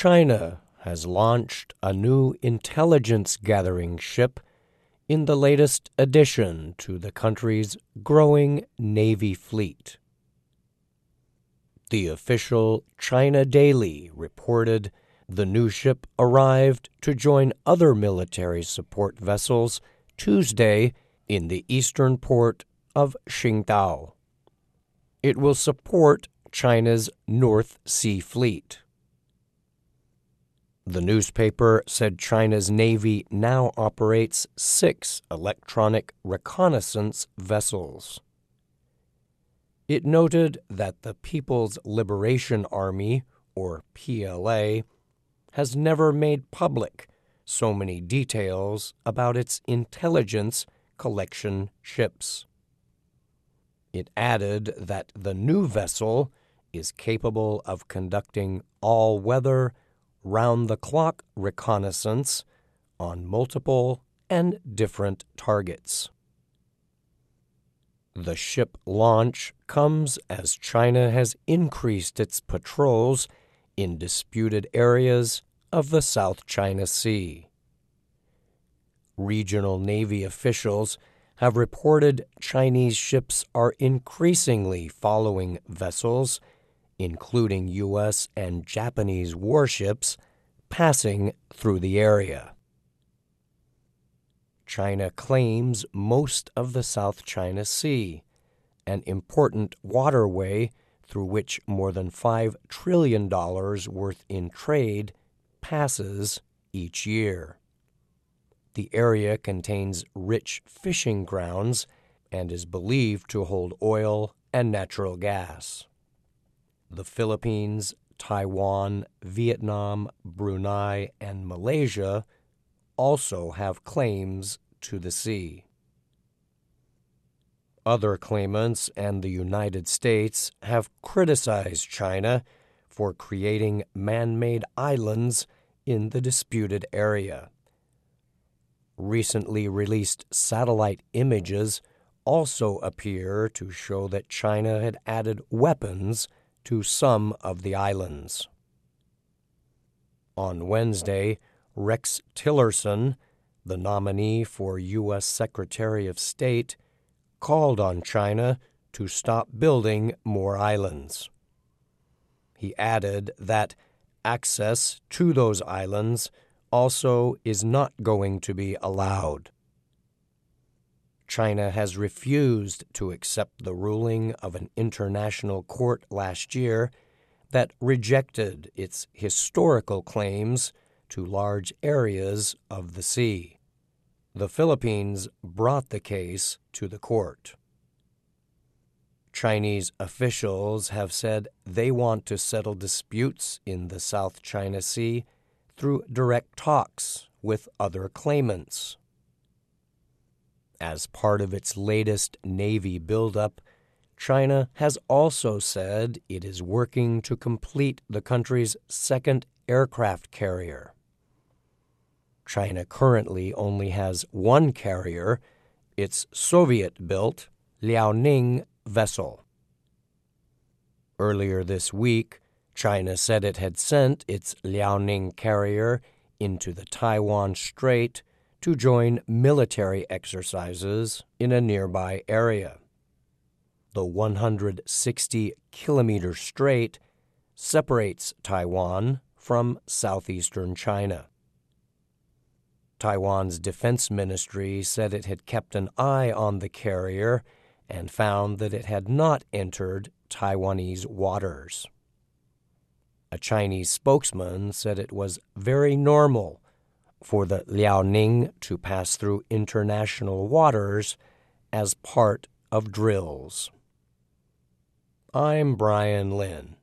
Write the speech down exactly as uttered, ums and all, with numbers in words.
China has launched a new intelligence-gathering ship in the latest addition to the country's growing Navy fleet. The official China Daily reported the new ship arrived to join other military support vessels Tuesday in the eastern port of Qingdao. It will support China's North Sea Fleet. The newspaper said China's Navy now operates six electronic reconnaissance vessels. It noted that the People's Liberation Army, or P L A, has never made public so many details about its intelligence collection ships. It added that the new vessel is capable of conducting all-weather, round-the-clock reconnaissance on multiple and different targets. The ship launch comes as China has increased its patrols in disputed areas of the South China Sea. Regional Navy officials have reported Chinese ships are increasingly following vessels, including U S and Japanese warships, passing through the area. China claims most of the South China Sea, an important waterway through which more than five trillion dollars worth in trade passes each year. The area contains rich fishing grounds and is believed to hold oil and natural gas. The Philippines, Taiwan, Vietnam, Brunei, and Malaysia also have claims to the sea. Other claimants and the United States have criticized China for creating man-made islands in the disputed area. Recently released satellite images also appear to show that China had added weapons to some of the islands. On Wednesday, Rex Tillerson, the nominee for U S Secretary of State, called on China to stop building more islands. He added that access to those islands also is not going to be allowed. China has refused to accept the ruling of an international court last year that rejected its historical claims to large areas of the sea. The Philippines brought the case to the court. Chinese officials have said they want to settle disputes in the South China Sea through direct talks with other claimants. As part of its latest Navy buildup, China has also said it is working to complete the country's second aircraft carrier. China currently only has one carrier, its Soviet-built Liaoning vessel. Earlier this week, China said it had sent its Liaoning carrier into the Taiwan Strait to join military exercises in a nearby area. The one hundred sixty kilometer strait separates Taiwan from southeastern China. Taiwan's defense ministry said it had kept an eye on the carrier and found that it had not entered Taiwanese waters. A Chinese spokesman said it was very normal for the Liaoning to pass through international waters as part of drills. I'm Brian Lynn.